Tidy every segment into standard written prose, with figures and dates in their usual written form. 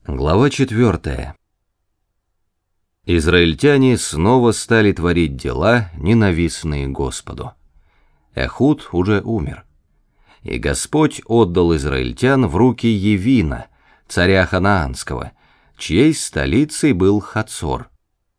Глава 4. Израильтяне снова стали творить дела, ненавистные Господу. Эхуд уже умер. И Господь отдал израильтян в руки Явина, царя Ханаанского, чьей столицей был Хацор.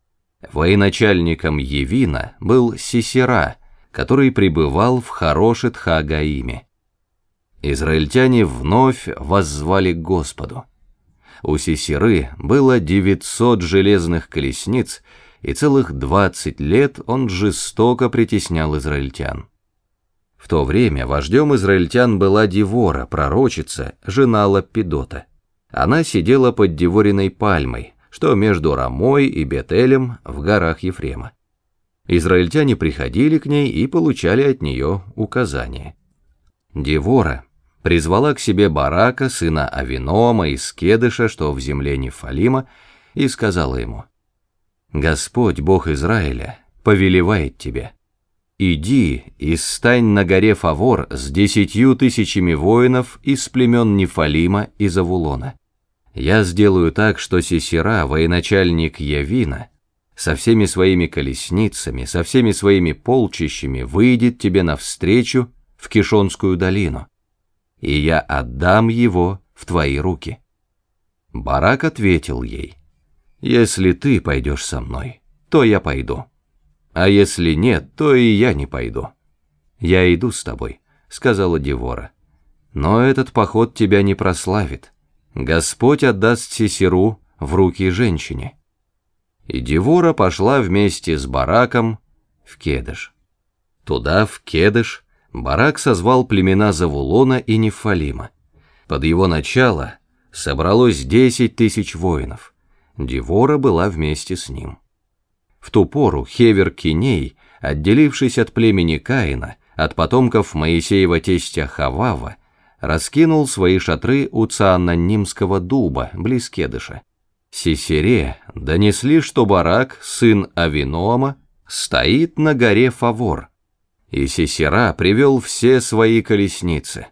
Военачальником Явина был Сисера, который пребывал в Харошет-Хагаиме. Израильтяне вновь воззвали к Господу. У Сисеры было 900 железных колесниц, и целых 20 лет он жестоко притеснял израильтян. В то время вождем израильтян была Девора, пророчица, жена Лаппидота. Она сидела под Девориной пальмой, что между Рамой и Бет-Элем в горах Ефрема. Израильтяне приходили к ней и получали от нее указания. Девора призвала к себе Барака, сына Авиноама из Кедеша, что в земле Нефалима, и сказала ему: «Господь, Бог Израиля, повелевает тебе: иди и стань на горе Фавор с 10 000 воинов из племен Нефалима и Завулона. Я сделаю так, что Сисера, военачальник Явина, со всеми своими колесницами, со всеми своими полчищами выйдет тебе навстречу в Кишонскую долину, и я отдам его в твои руки». Барак ответил ей: «Если ты пойдешь со мной, то я пойду, а если нет, то и я не пойду». «Я иду с тобой», — сказала Девора, — «но этот поход тебя не прославит. Господь отдаст Сисеру в руки женщине». И Девора пошла вместе с Бараком в Кедеш. Туда, в Кедеш, Барак созвал племена Завулона и Нефалима. Под его начало собралось 10 000 воинов. Девора была вместе с ним. В ту пору Хевер-Киней, отделившись от племени Каина, от потомков Моисеева тестя Хавава, раскинул свои шатры у Цаананимского дуба, близ Кедеша. Сисере донесли, что Барак, сын Авиноама, стоит на горе Фавор. И Сисера привел все свои колесницы,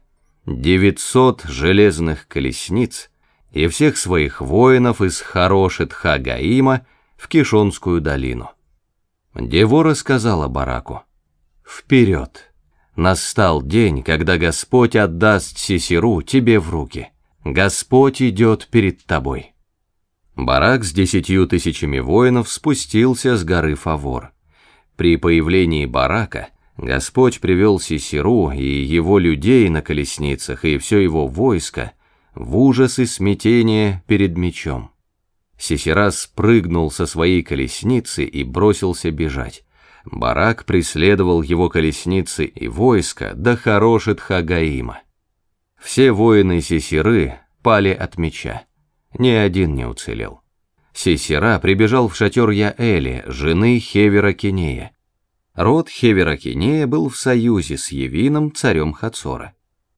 900 железных колесниц, и всех своих воинов из Харошет-Хагаима в Кишонскую долину. Девора сказала Бараку: «Вперед! Настал день, когда Господь отдаст Сисеру тебе в руки. Господь идет перед тобой». Барак с 10 000 воинов спустился с горы Фавор. При появлении Барака Господь привел Сисеру и его людей на колесницах и все его войско в ужас и смятение перед мечом. Сисера спрыгнул со своей колесницы и бросился бежать. Барак преследовал его колесницы и войско до Харошет-Хагаима. Все воины Сисеры пали от меча, ни один не уцелел. Сисера прибежал в шатер Яэли, жены Хевера-Кинея. Род Хевера-Кинея был в союзе с Явином, царем Хацора.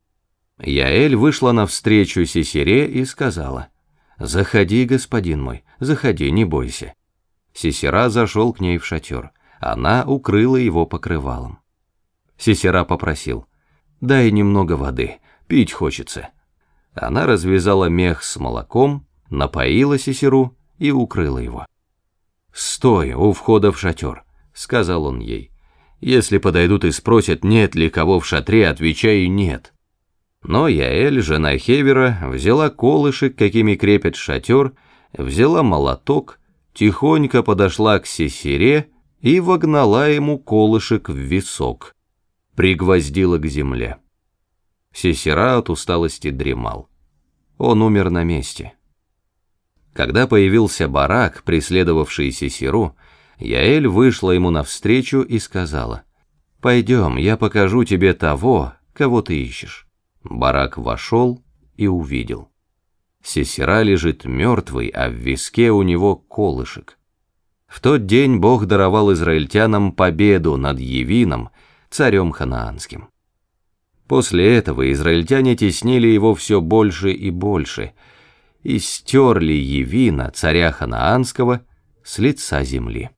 Яэль вышла навстречу Сисере и сказала: «Заходи, господин мой, заходи, не бойся». Сисера зашел к ней в шатер. Она укрыла его покрывалом. Сисера попросил: «Дай немного воды, пить хочется». Она развязала мех с молоком, напоила Сисеру и укрыла его. «Стой у входа в шатер», — сказал он ей. «Если подойдут и спросят, нет ли кого в шатре, отвечай: нет». Но Яэль, жена Хевера, взяла колышек, какими крепят шатер, взяла молоток, тихонько подошла к Сисере и вогнала ему колышек в висок, пригвоздила к земле. Сисера от усталости дремал. Он умер на месте. Когда появился Барак, преследовавший Сисеру, Яэль вышла ему навстречу и сказала: «Пойдем, я покажу тебе того, кого ты ищешь». Барак вошел и увидел. Сисера лежит мертвый, а в виске у него колышек. В тот день Бог даровал израильтянам победу над Явином, царем Ханаанским. После этого израильтяне теснили его все больше и больше, и стерли Явина, царя Ханаанского, с лица земли.